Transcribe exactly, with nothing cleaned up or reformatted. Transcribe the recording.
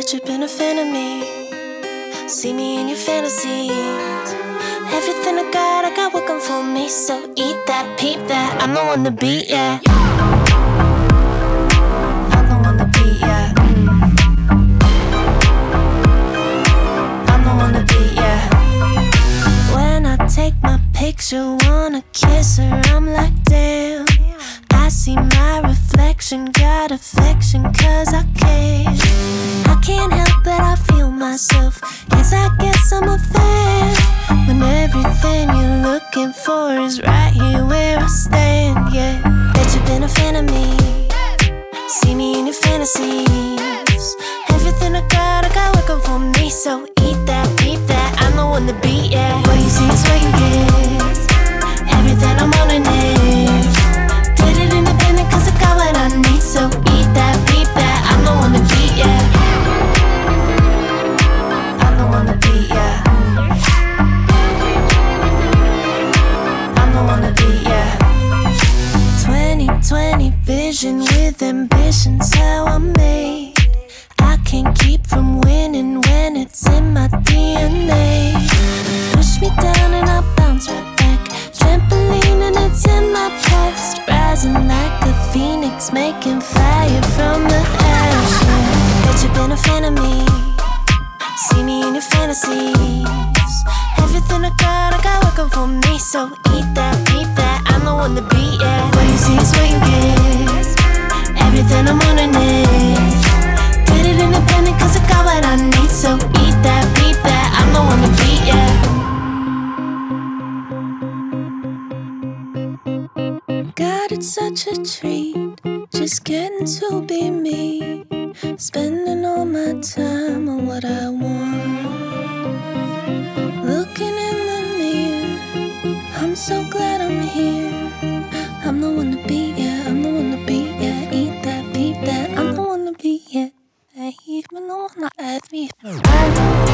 Bet you've been a fan of me. See me in your fantasies. Everything I got, I got working for me. So eat that, peep that, I'm the one to beat, yeah. I'm the one to beat, yeah. mm. I'm the one to beat, yeah. When I take my picture, wanna kiss her, I'm like damn. I see my reflection, got affection cause I care. I can't help but I feel myself. Yes, I guess I'm a fan. When everything you're looking for is right here where I stand, yeah. Bet you've been a fan of me. See me in your fantasies. Everything I got, I got working for me. So eat that, beat that, I'm the one to beat, yeah. What you see is what you get. Everything I'm on in it. Did it independent cause I got what I need. So eat that, beat that, I'm the one to beat, yeah. I'm the one to beat, yeah. I'm the one to beat, yeah. twenty twenty vision with ambition's how I'm made. I can't keep from winning when it's in my D N A. Push me down and I bounce right back. Trampoline and it's in my past. Rising like a phoenix, making fire from the ash, yeah. Bet you've been a fan of me. See me in your fantasies. Everything I got, I got working for me. So eat that, beat that, I'm the one to beat, yeah. What you see is what you get. Everything I'm on in it. Did it independent cause I got what I need. So eat that, beat that, I'm the one to beat, yeah. God, it's such a treat, just getting to be me. Spending all my time on what I want. Looking in the mirror, I'm so glad I'm here. I'm the one to beat, yeah, I'm the one to beat, yeah. Eat that, beat that, I'm the one to beat, yeah. I'm the one to beat, yeah.